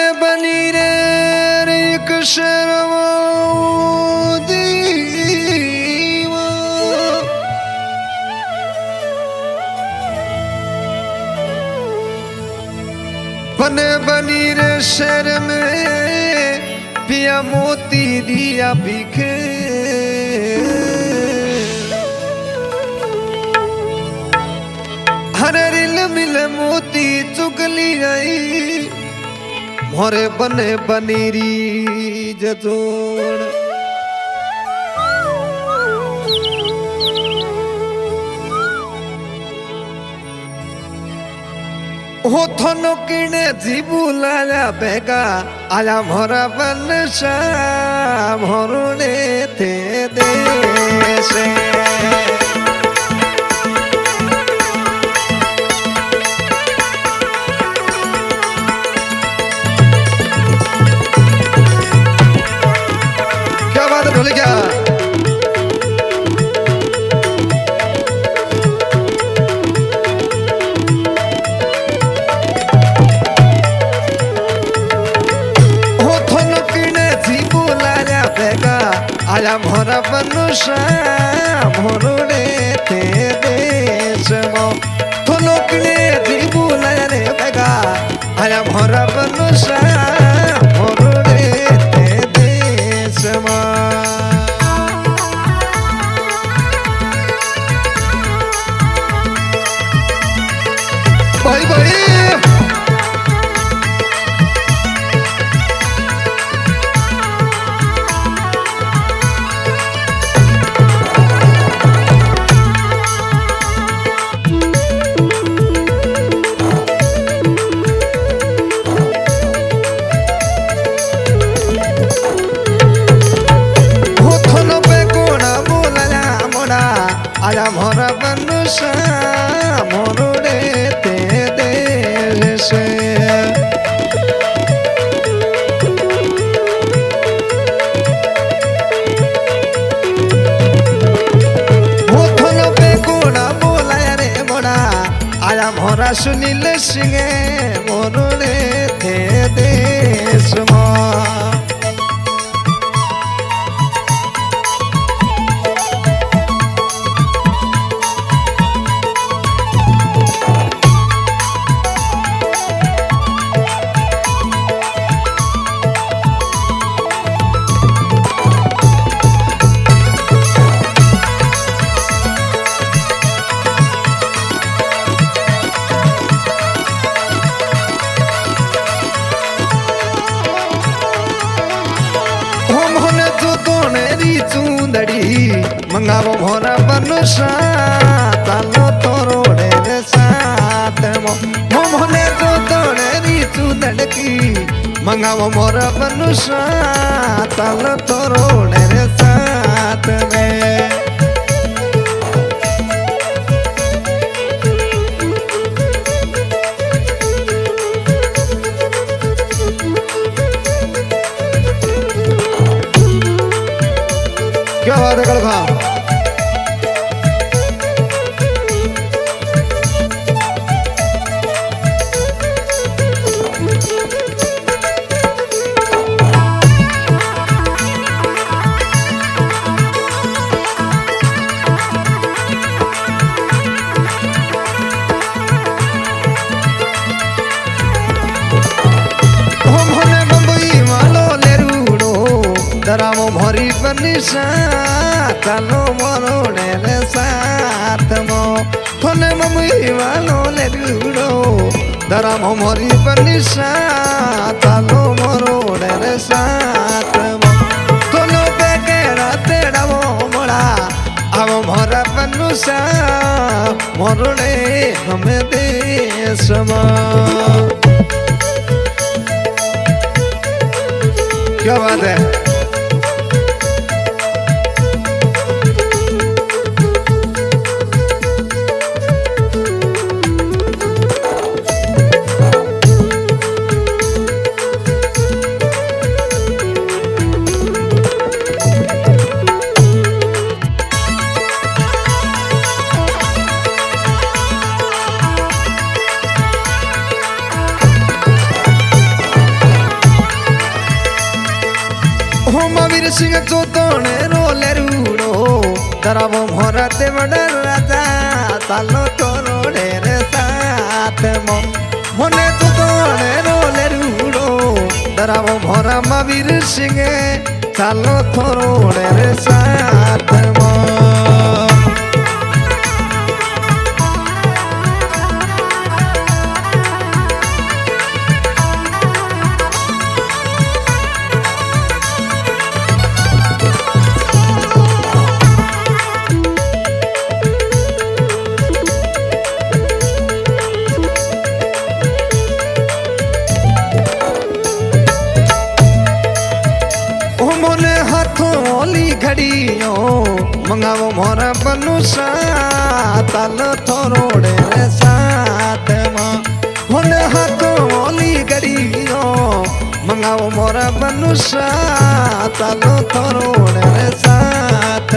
बनी रे एक शर्मा दीवा बनी रे शहर में पिया मोती दिया भीखे हरे रिल मिल मोती चुगली गई मोरे बने बनीरी जजोड़ हो थनो किने जीबू लाया बेगा आया मोरा बन मोरुने थे देशे क्या बात है ढोले क्या आया मोरा बनुषा मोरुने थे देश मो थोनो किने जीबू लाया रे बेगा आया मोरा बनुषा मोरुने थे देश मो भाई भाई आया मोरा बनुषा मोरुने थे देश वो थोनो पे गुणा बोलाया रे मोड़ा आया मोरा सुनील सिंह मोरुने थे देश मो मंगावो मोरा बनुषा तालो तोरोड़े रे साथ मो मोने तो तोड़े री चुदड़की मंगावो मोरा बनुषा तालो तोरोड़े रे साथ में क्या बात है कल खा दरामो भरी बनिशा चलो मोरोने रे साथ मो थोने मम्मी वालो ले लूडो दरामो भरी बनिशा चलो मोरोने रे साथ मो थोनो पे केरा तेरा वो मोड़ा अब मोरा बनुषा मोरोने हमें देश मो क्या बात है सिंह चोतोने रोले रूड़ो डरावो मोरा देवड़ राजा तालो तोरोड़े रे साथ मोने चोतोने रोले रूड़ो डरावो मोरा महावीर सिंह तालो तोरोड़े रे साथ घड़ियों मंगावो मोरा बनुसा तालो थोरोड़े रे साथ मोने हाथों ओली घड़ियों मंगावो मोरा बनुसा तालो थोरोड़े रे साथ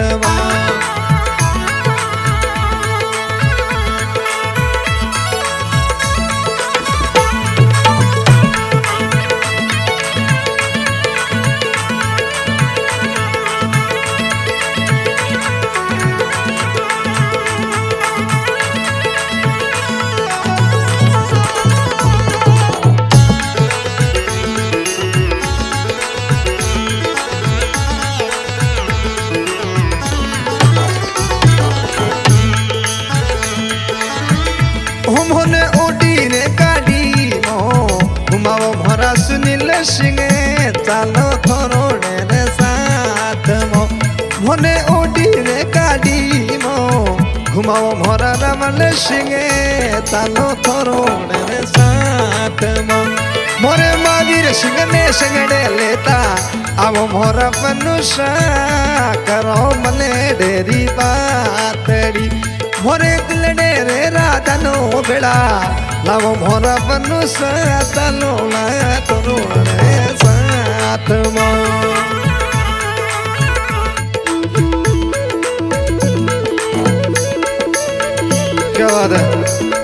मोने ओडी रे गाड़ी मो घुमाओ भरा सुनील सिंह चालो थोरोड़े रे साथ मोने ओडी रे गाड़ी मो घुमाओ भरा रमन सिंह चालो थोरोड़े रे साथ मोरे महावीर सिंह ने संगड़े लेता अब मोरा मनुष्य करो मने डेरी बातड़ी मोरे दिलडे रे राधा नो बेड़ा लावो मोरा मनुष्य तलो ला तोरोड़े साथ क्या बात है।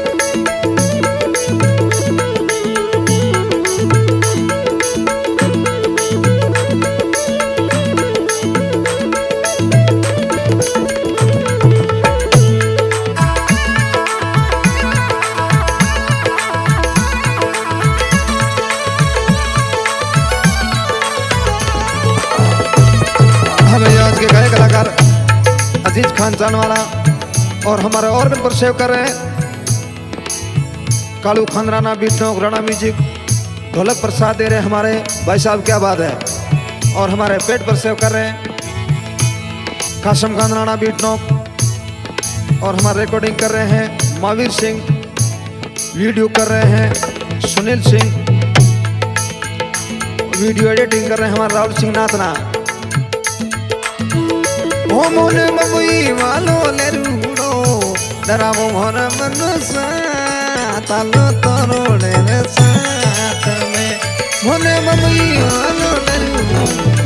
के गायक कलाकार अजीज खान जानवाला और हमारे ऑर्गन पर सेव कर रहे हैं कालू खान राणा बीट नोक राणा म्यूजिक ढोलक पर साथ दे रहे हैं हमारे भाई साहब, क्या बात है। और हमारे पेट पर सेव कर रहे हैं कासम खान राणा बीट नोक और हमारे रिकॉर्डिंग कर रहे हैं महावीर सिंह, वीडियो कर रहे हैं सुनील सिंह, वीडियो एडिटिंग कर रहे हैं हमारे राहुल सिंह नाथना। ओ मोने ममुई वालो ले रूड़ो डरावो मोरा मनुसा तालो तोरोड़े रे साथ में मोने ममुई वालो ले रूड़ो